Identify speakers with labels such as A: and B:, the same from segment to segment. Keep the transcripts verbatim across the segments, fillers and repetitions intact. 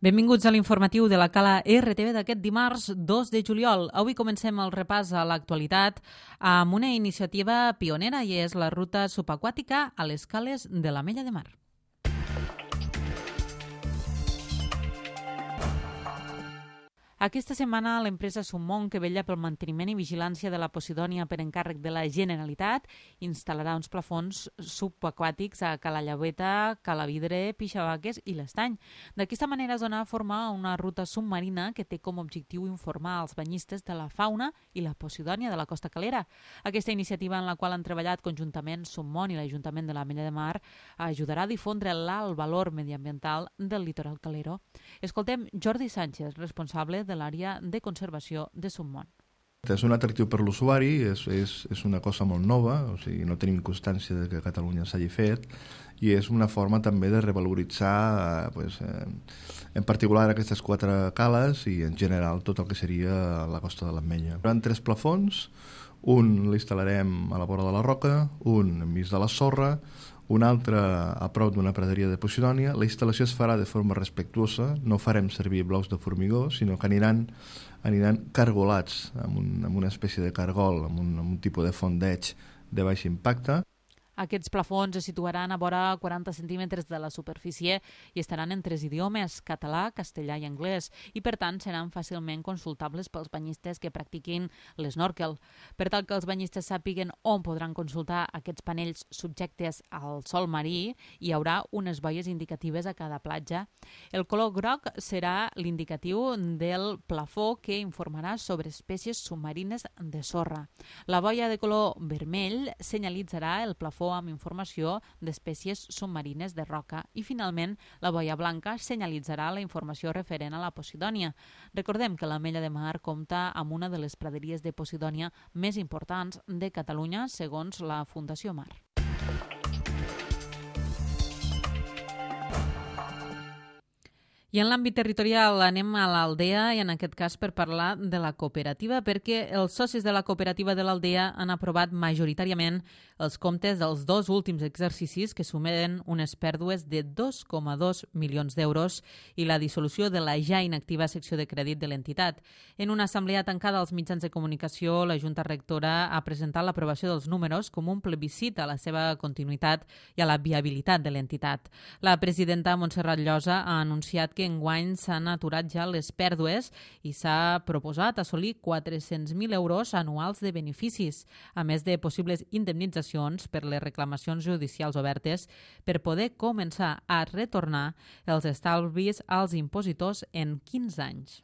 A: Benvinguts a l'informatiu de la Cala R T V d'aquest dimarts dos de juliol. Avui comencem el repàs a l'actualitat amb una iniciativa pionera i és la ruta subaquàtica a les cales de l'Ametlla de Mar. Aquesta setmana l'empresa Summon, que vetlla pel manteniment i vigilància de la Posidònia per encàrrec de la Generalitat, instal·larà uns plafons subaquàtics a Cala Llaveta, Cala Vidre, Pixavaques i l'Estany. D'aquesta manera es dona a formar una ruta submarina que té com a objectiu informar als banyistes de la fauna i la Posidònia de la costa calera. Aquesta iniciativa, en la qual han treballat conjuntament Summon i l'Ajuntament de l'Ametlla de Mar, ajudarà a difondre l'alt valor mediambiental del litoral calero. Escoltem Jordi Sánchez, responsable de de l'àrea de conservació de Summon.
B: És un atractiu per l'usuari, és, és, és una cosa molt nova, o sigui, no tenim constància de que a Catalunya s'hagi fet, i és una forma també de revaloritzar eh, pues, eh, en particular aquestes quatre cales i en general tot el que seria la costa de l'Ametlla. Hi haurà tres plafons, un l'instal·larem a la vora de la roca, un enmig de la sorra, un altre a prop d'una praderia de Posidònia. La instal·lació es farà de forma respectuosa, no farem servir blocs de formigó, sinó que aniran, aniran cargolats amb, un, amb una espècie de cargol, amb un, amb un tipus de fondeig de baix impacte.
A: Aquests plafons es situaran a vora quaranta centímetres de la superfície i estaran en tres idiomes, català, castellà i anglès, i per tant seran fàcilment consultables pels banyistes que practiquin l'esnòrquel. Per tal que els banyistes sàpiguen on podran consultar aquests panells subjectes al sòl marí, hi haurà unes boies indicatives a cada platja. El color groc serà l'indicatiu del plafó que informarà sobre espècies submarines de sorra. La boia de color vermell senyalitzarà el plafó amb informació d'espècies submarines de roca i, finalment, la boia blanca senyalitzarà la informació referent a la Posidònia. Recordem que l'Ametlla de Mar compta amb una de les praderies de Posidònia més importants de Catalunya, segons la Fundació Mar. I en l'àmbit territorial anem a l'Aldea i en aquest cas per parlar de la cooperativa perquè els socis de la cooperativa de l'Aldea han aprovat majoritàriament els comptes dels dos últims exercicis que sumen unes pèrdues de dos coma dos milions d'euros i la dissolució de la ja inactiva secció de crèdit de l'entitat. En una assemblea tancada als mitjans de comunicació, la Junta Rectora ha presentat l'aprovació dels números com un plebiscit a la seva continuïtat i a la viabilitat de l'entitat. La presidenta Montserrat Llosa ha anunciat que que enguany s'han aturat ja les pèrdues i s'ha proposat assolir quatre-cents mil euros anuals de beneficis, a més de possibles indemnitzacions per les reclamacions judicials obertes per poder començar a retornar els estalvis als impositors en quinze anys.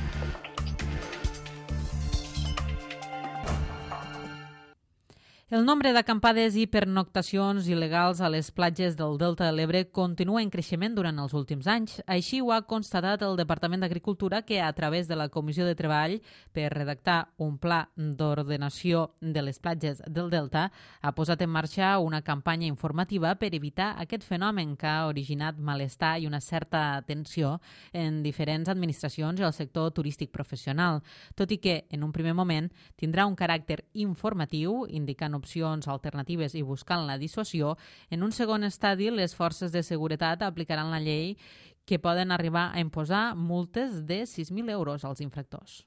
A: El nombre d'acampades i pernoctacions il·legals a les platges del Delta de l'Ebre continua en creixement durant els últims anys. Així ho ha constatat el Departament d'Agricultura, que a través de la Comissió de Treball per redactar un pla d'ordenació de les platges del Delta ha posat en marxa una campanya informativa per evitar aquest fenomen que ha originat malestar i una certa tensió en diferents administracions i el sector turístic professional, tot i que en un primer moment tindrà un caràcter informatiu, indicant opcions alternatives i buscant la dissuasió. En un segon estadi, les forces de seguretat aplicaran la llei que poden arribar a imposar multes de sis mil euros als infractors.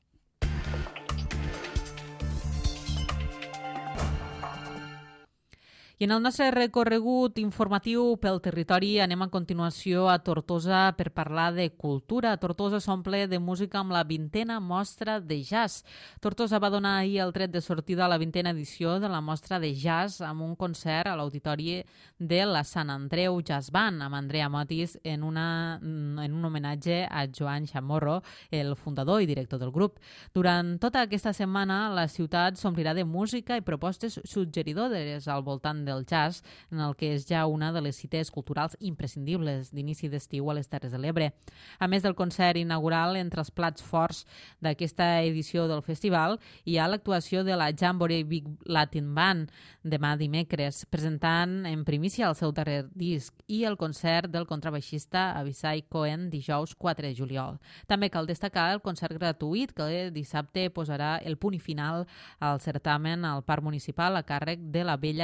A: I en el nostre recorregut informatiu pel territori anem a continuació a Tortosa per parlar de cultura. Tortosa s'omple de música amb la vintena mostra de jazz. Tortosa va donar ahir el tret de sortida a la vintena edició de la mostra de jazz amb un concert a l'auditori de la Sant Andreu Jazz Band amb Andrea Motis en, una, en un homenatge a Joan Chamorro, el fundador i director del grup. Durant tota aquesta setmana la ciutat s'omplirà de música i propostes suggeridores al voltant del jazz, en el que és ja una de les cites culturals imprescindibles d'inici d'estiu a les Terres de l'Ebre. A més del concert inaugural, entre els plats forts d'aquesta edició del festival, hi ha l'actuació de la Jamboree Big Latin Band demà dimecres, presentant en primícia el seu darrer disc, i el concert del contrabaixista Avishai Cohen dijous quatre de juliol. També cal destacar el concert gratuït que dissabte posarà el punt i final al certamen al Parc Municipal a càrrec de la Bella Dixieland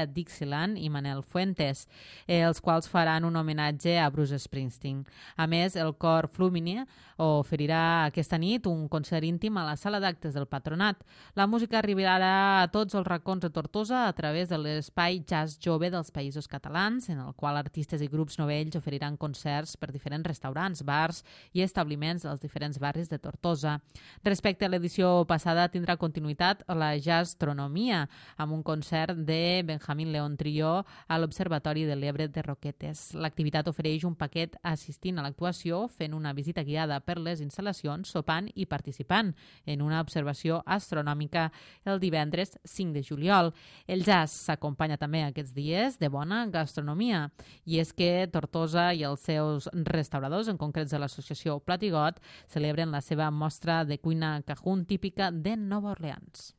A: Celan i Manel Fuentes, els quals faran un homenatge a Bruce Springsteen. A més, el cor Flumini oferirà aquesta nit un concert íntim a la sala d'actes del Patronat. La música arribarà a tots els racons de Tortosa a través de l'espai Jazz Jove dels Països Catalans, en el qual artistes i grups novells oferiran concerts per diferents restaurants, bars i establiments dels diferents barris de Tortosa. Respecte a l'edició passada, tindrà continuïtat la Jazztronomia, amb un concert de Benjamín León Trio a l'Observatori de l'Ebre de Roquetes. L'activitat ofereix un paquet assistint a l'actuació, fent una visita guiada per les instal·lacions, sopant i participant en una observació astronòmica el divendres cinc de juliol. El jazz s'acompanya també aquests dies de bona gastronomia, i és que Tortosa i els seus restauradors, en concret de l'associació Platigot, celebren la seva mostra de cuina cajún típica de Nova Orleans.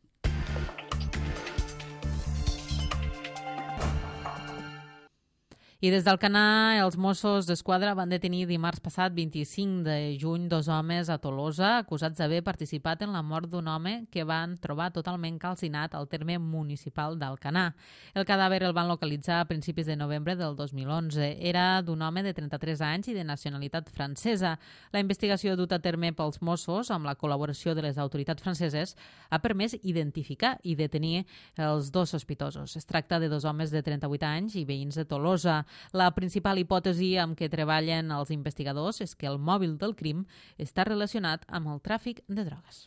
A: I des d'Alcanar, els Mossos d'Esquadra van detenir dimarts passat vint-i-cinc de juny dos homes a Tolosa acusats d'haver participat en la mort d'un home que van trobar totalment calcinat al terme municipal d'Alcanar. El cadàver el van localitzar a principis de novembre del dos mil onze. Era d'un home de trenta-tres anys i de nacionalitat francesa. La investigació duta a terme pels Mossos, amb la col·laboració de les autoritats franceses, ha permès identificar i detenir els dos sospitosos. Es tracta de dos homes de trenta-vuit anys i veïns de Tolosa. La principal hipòtesi amb què treballen els investigadors és que el mòbil del crim està relacionat amb el tràfic de drogues.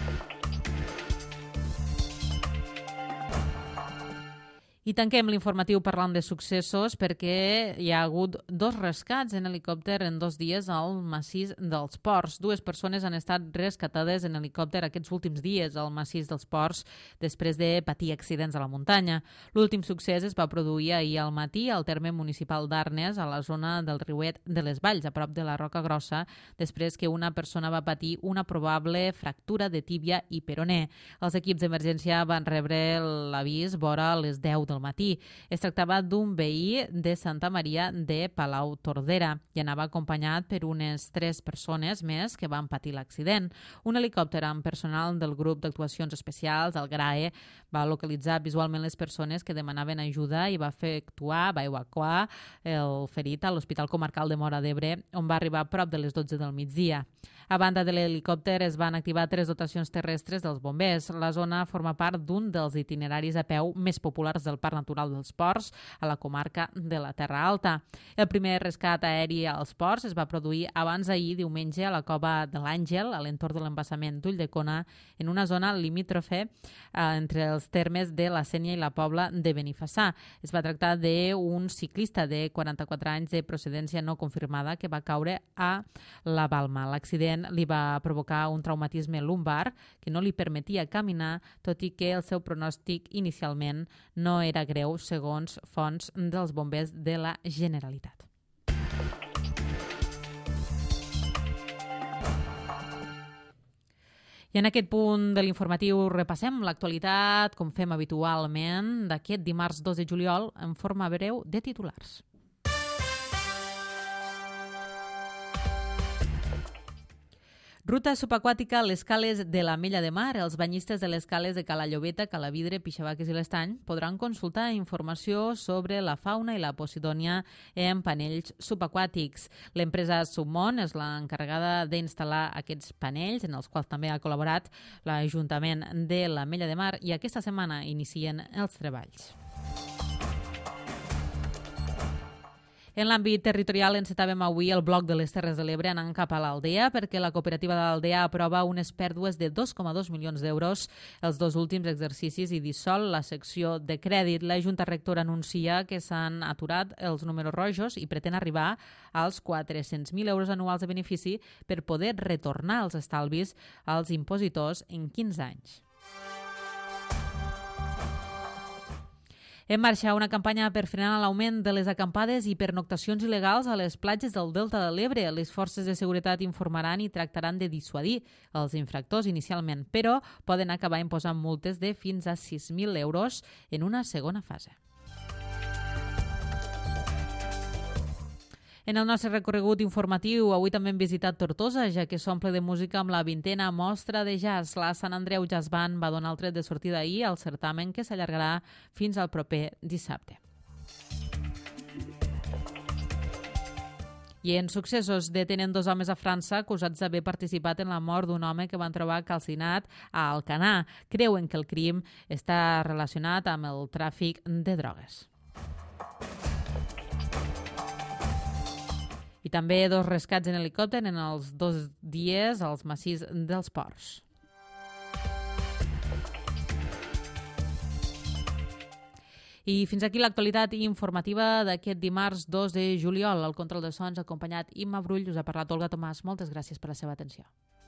A: I tanquem l'informatiu parlant de successos perquè hi ha hagut dos rescats en helicòpter en dos dies al massís dels Ports. Dues persones han estat rescatades en helicòpter aquests últims dies al massís dels Ports després de patir accidents a la muntanya. L'últim succés es va produir ahir al matí al terme municipal d'Arnes, a la zona del riuet de les Valls, a prop de la Roca Grossa, després que una persona va patir una probable fractura de tíbia i peroné. Els equips d'emergència van rebre l'avís vora les deu del matí. Es tractava d'un veí de Santa Maria de Palau Tordera i anava acompanyat per unes tres persones més que van patir l'accident. Un helicòpter amb personal del grup d'actuacions especials, el GRAE, va localitzar visualment les persones que demanaven ajuda i va efectuar, va evacuar el ferit a l'Hospital Comarcal de Móra d'Ebre, on va arribar a prop de les dotze del migdia. A banda de l'helicòpter, es van activar tres dotacions terrestres dels bombers. La zona forma part d'un dels itineraris a peu més populars del Parc Natural dels Ports, a la comarca de la Terra Alta. El primer rescat aeri als Ports es va produir abans d'ahir, diumenge, a la Cova de l'Àngel, a l'entorn de l'embassament d'Ulldecona, en una zona limítrofe eh, entre els termes de la Sénia i la Pobla de Benifassà. Es va tractar d'un ciclista de quaranta-quatre anys de procedència no confirmada que va caure a la Balma. L'accident li va provocar un traumatisme lumbar que no li permetia caminar, tot i que el seu pronòstic inicialment no era greu, segons fonts dels bombers de la Generalitat. I en aquest punt de l'informatiu repassem l'actualitat, com fem habitualment, d'aquest dimarts dos de juliol, en forma breu de titulars. Ruta subaquàtica a les cales de l'Ametlla de Mar. Els banyistes de les cales de Cala Llobeta, Cala Vidre, Pixabaques i l'Estany podran consultar informació sobre la fauna i la posidònia en panells subaquàtics. L'empresa Submont és l'encarregada d'instal·lar aquests panells, en els quals també ha col·laborat l'Ajuntament de l'Ametlla de Mar, i aquesta setmana inicien els treballs. En l'àmbit territorial encetàvem avui el bloc de les Terres de l'Ebre anant cap a l'Aldea perquè la cooperativa de l'Aldea aprova unes pèrdues de dos coma dos milions d'euros els dos últims exercicis i dissol la secció de crèdit. La Junta Rectora anuncia que s'han aturat els números rojos i pretén arribar als quatre-cents mil euros anuals de benefici per poder retornar els estalvis als impositors en quinze anys. En marxa una campanya per frenar l'augment de les acampades i pernoctacions il·legals a les platges del Delta de l'Ebre. Les forces de seguretat informaran i tractaran de dissuadir els infractors inicialment, però poden acabar imposant multes de fins a sis mil euros en una segona fase. En el nostre recorregut informatiu, avui també hem visitat Tortosa, ja que s'omple de música amb la vintena mostra de jazz. La Sant Andreu Jazz Band va donar el tret de sortida ahir al certamen que s'allargarà fins al proper dissabte. I en successos detenen dos homes a França acusats d'haver participat en la mort d'un home que van trobar calcinat a Alcanar. Creuen que el crim està relacionat amb el tràfic de drogues. I també dos rescats en helicòpter en els dos dies als massís dels Ports. I fins aquí l'actualitat informativa d'aquest dimarts dos de juliol. El control de sons acompanyat Imma Brull. Us ha parlat Olga Tomàs. Moltes gràcies per la seva atenció.